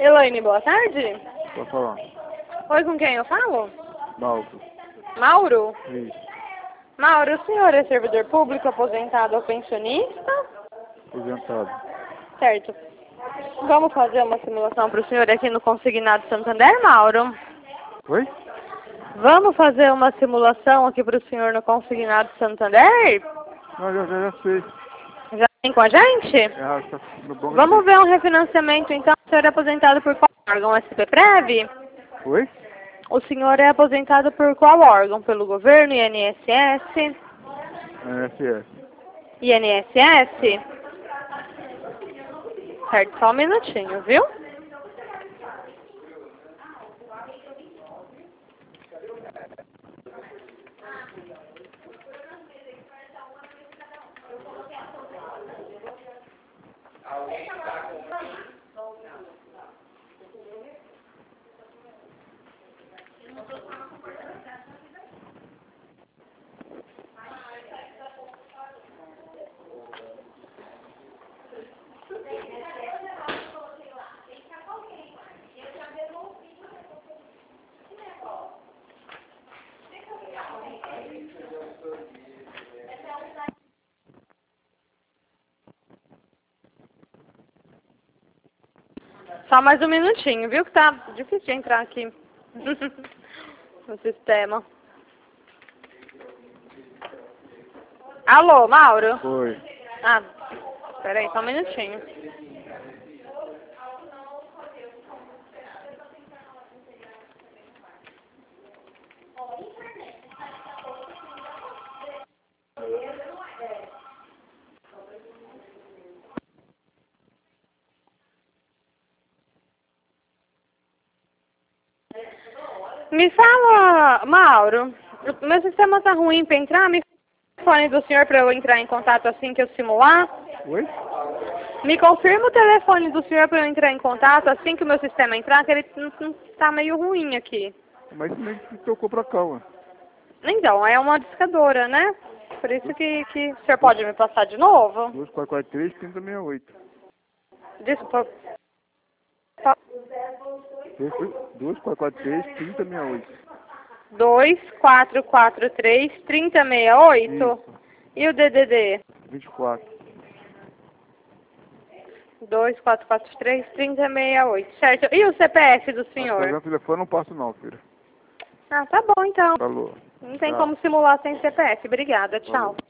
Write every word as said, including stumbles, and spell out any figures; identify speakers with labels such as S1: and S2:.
S1: Elaine, boa tarde.
S2: Pode falar.
S1: Oi, com quem eu falo?
S2: Mauro.
S1: Mauro?
S2: Isso.
S1: Mauro, o senhor é servidor público, aposentado ou pensionista?
S2: Aposentado.
S1: Certo. Vamos fazer uma simulação para o senhor aqui no Consignado Santander, Mauro?
S2: Oi?
S1: Vamos fazer uma simulação aqui para o senhor no Consignado Santander?
S2: Não, já, já, já sei.
S1: Já vem com a gente?
S2: É, tá no bom
S1: Vamos
S2: aqui.
S1: ver um refinanciamento, então. O senhor é aposentado por qual órgão? S P Prev?
S2: Oi?
S1: O senhor é aposentado por qual órgão? Pelo governo, I N S S?
S2: É, S S.
S1: I N S S? Certo, só um minutinho, viu? Só mais um minutinho, viu? Que tá difícil de entrar aqui no sistema. Alô, Mauro?
S2: Oi.
S1: Ah, peraí, só um minutinho. Me fala, Mauro, o meu sistema tá ruim pra entrar, me fala o telefone do senhor pra eu entrar em contato assim que eu simular.
S2: Oi?
S1: Me confirma o telefone do senhor pra eu entrar em contato assim que o meu sistema entrar, que ele não, não tá meio ruim aqui.
S2: Mas isso nem que tocou pra cá, ué.
S1: Então, é uma discadora, né? Por isso que, que o senhor pode me passar de novo?
S2: dois quatro quatro três, trinta sessenta e oito.
S1: Desculpa.
S2: dois quatro quatro três, trinta sessenta e oito.
S1: dois quatro quatro três, trinta sessenta e oito?
S2: Isso.
S1: E o D D D?
S2: vinte e quatro.
S1: dois quatro quatro três, trinta sessenta e oito. Certo. E o C P F do
S2: Ah,
S1: senhor?
S2: no telefone eu não passo não, filho.
S1: Ah, tá bom então.
S2: Falou.
S1: Não tem
S2: Tchau.
S1: como simular sem C P F. Obrigada. Tchau.
S2: Falou.